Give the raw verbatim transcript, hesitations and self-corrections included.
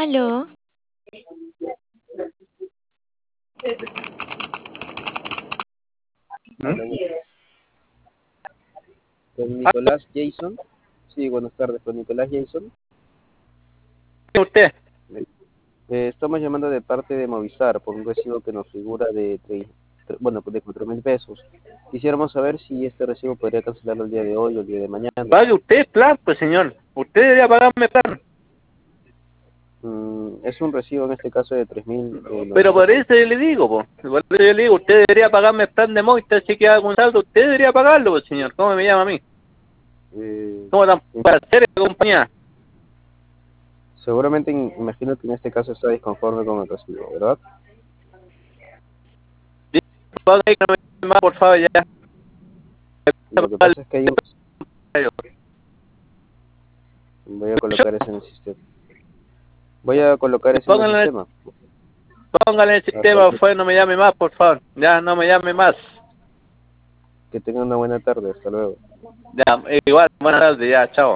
Aló, ¿Mm? Con Nicolás Jason. Sí, buenas tardes, con Nicolás Jason. ¿Usted? Eh, estamos llamando de parte de Movistar por un recibo que nos figura de, tre- tre- bueno, de cuatro mil pesos. Quisiéramos saber si este recibo podría cancelarlo el día de hoy o el día de mañana. Pague usted plan, pues señor. Usted debería pagarme plan. Mm, es un recibo en este caso de tres mil. Eh, Pero por novecientos. eso yo le digo, po. Por eso yo le digo, usted debería pagarme el plan de Movistar, si queda algún saldo, usted debería pagarlo, pues señor. ¿Cómo me llama a mí? Eh, ¿Cómo tan en- para hacer compañía? seguramente in- imagino que en este caso está disconforme con el recibo, ¿verdad? Paga ahí, no me llame más, por favor, ya. Lo que pasa es que hay un... Voy a colocar eso en el sistema. Voy a colocar eso en el Póngale, sistema. póngale el Ah, sistema, por perfecto. favor, no me llame más, por favor. Ya, no me llame más. Que tengan una buena tarde. Hasta luego. Ya, igual, buenas tardes, ya, chao.